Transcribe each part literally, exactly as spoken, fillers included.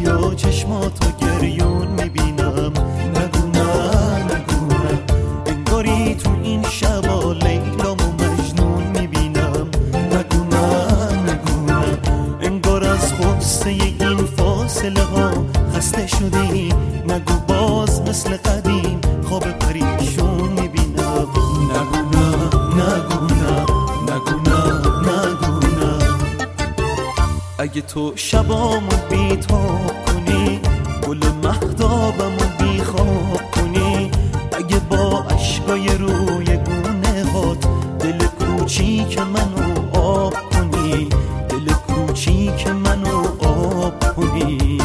و چشماتو گریون میبینم. نگو نه نگو نه، انگاری تو این شبا لیلام و مجنون میبینم. نگو نه نگو نه، انگار از غصه این فاصله ها خسته شدی. نگو باز مثل قدیم خواب پریشون میبینم. نگو نه نگو نه نگو نه نگو نه. اگه تو شبامو بیتاب کنی، گل مهتابمو بیخواب کنی، اگه با عشقای روی گونه هات دل کوچیک منو آب کنی، دل کوچیک منو آب کنی.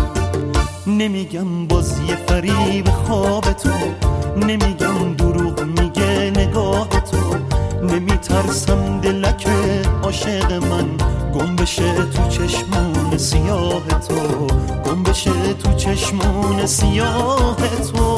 نمیگم باز یه فریب خواب تو، نمیگم دروغ میگه نگاه تو، نمیترسم دلک عاشق من گم بشه تو چشمون سیاه تو، گم بشه تو چشمون سیاه تو.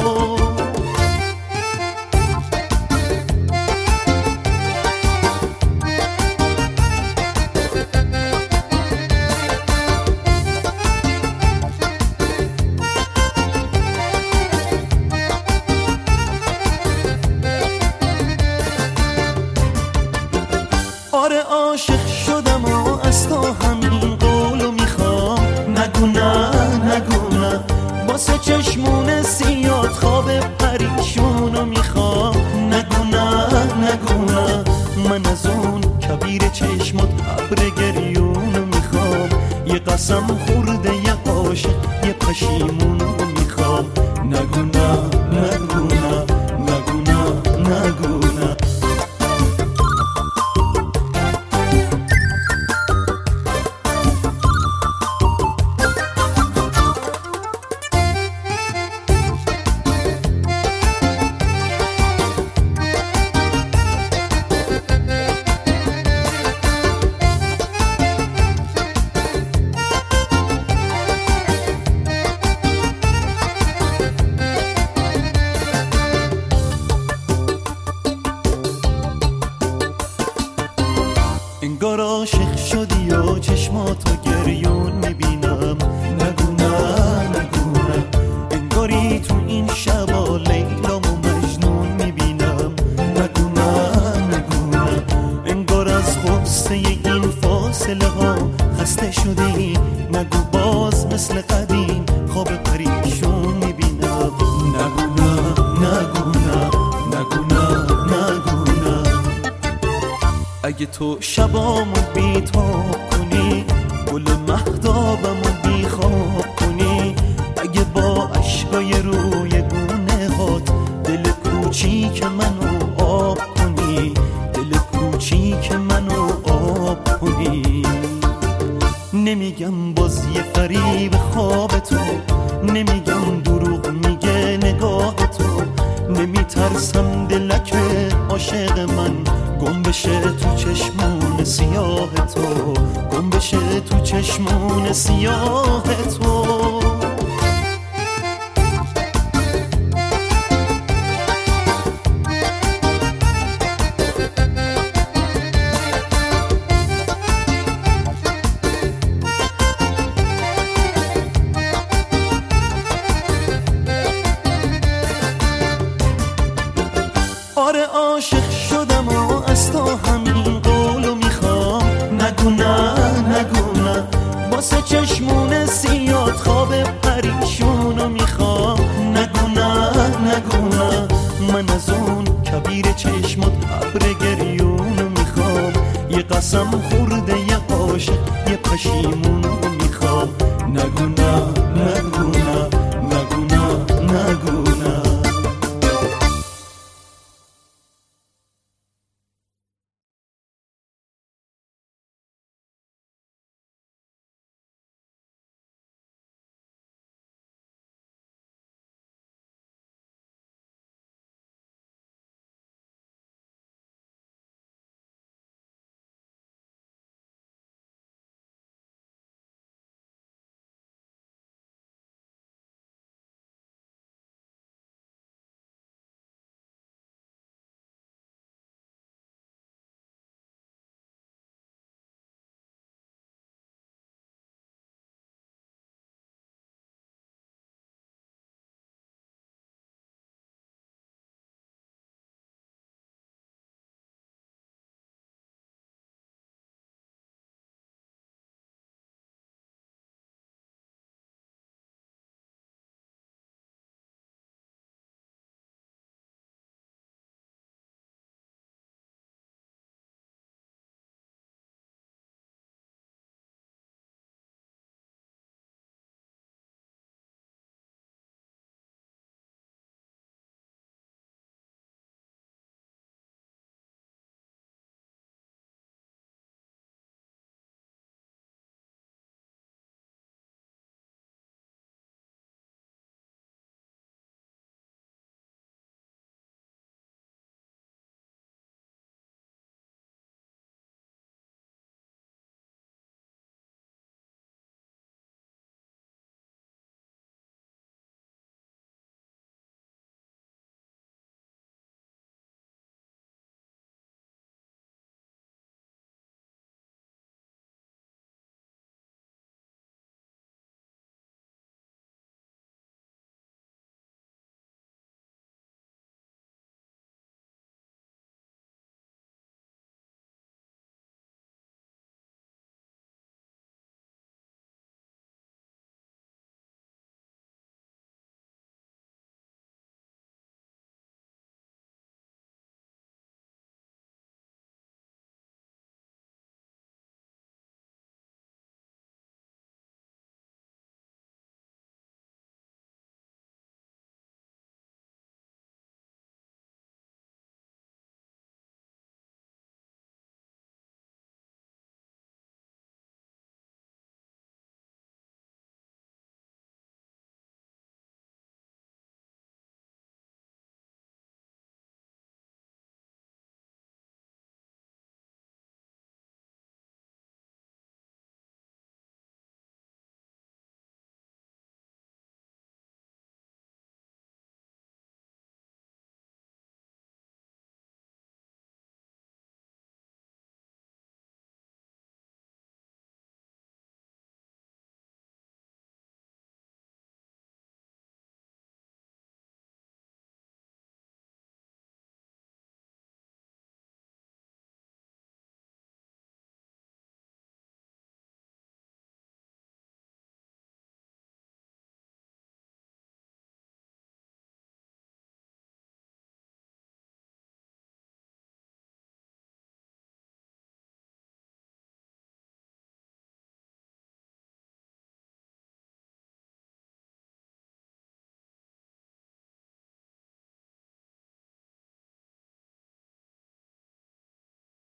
آره عاشق شدم و از تو همین قولو میخوام. نگو نه نگو نه، واسه چشمون سیاد خواب پریشونو میخوام. نگو نه نگو نه، من از اون کبیر چشمات ابر گریونو میخوام. یه قسم خورده یه عاشق یه پشیمونو میخوام. نگو نه نگو نه نگو نه نگو نه. انگار عاشق شدی و چشماتو گریون میبینم. نگو نه نگو نه، انگاری تو این شبا لیلام و مجنون میبینم. نگو نه نگو نه، انگار از غصه این فاصله ها خسته شدی. نگو باز مثل قدیم خواب پریشون میبینم. نگو نه نگو نه نگو نه نگو نه. اگه تو شبامو بیتاب کنی، گل مهتابمو بیخواب کنی، اگه با عشقای روی گونه هات دل کوچیک منو آب کنی، دل کوچیک منو آب کنی. نمیگم باز یه فریب خواب تو، نمیگم دروغ میگه نگاه تو، نمیترسم دلک عاشق من گم بشه تو چشمون سیاه تو، گم بشه تو چشمون سیاه